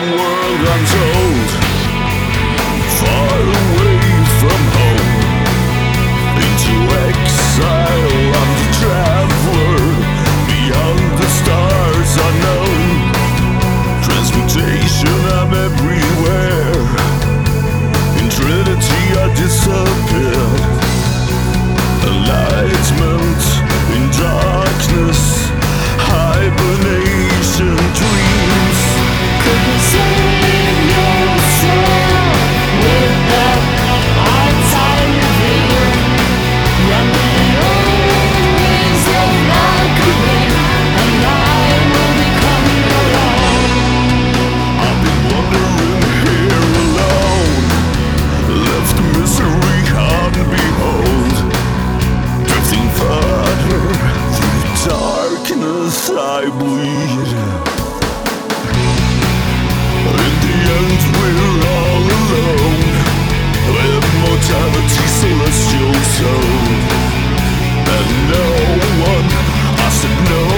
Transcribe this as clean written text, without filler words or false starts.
world untold, far away from home. Into exile, I'm the traveler, beyond the stars unknown. Transmutation, I'm everywhere. In Trinity I disappeared. Enlightenment in darkness, hibernation dreams. Could you save yourself with the outside reveal? Run the always like a ring, and I will become your own. I've been wandering here alone, left misery on behold. Drifting further through darkness I bleed. In the end we're all alone, immortality celestial soul. And no one, I said no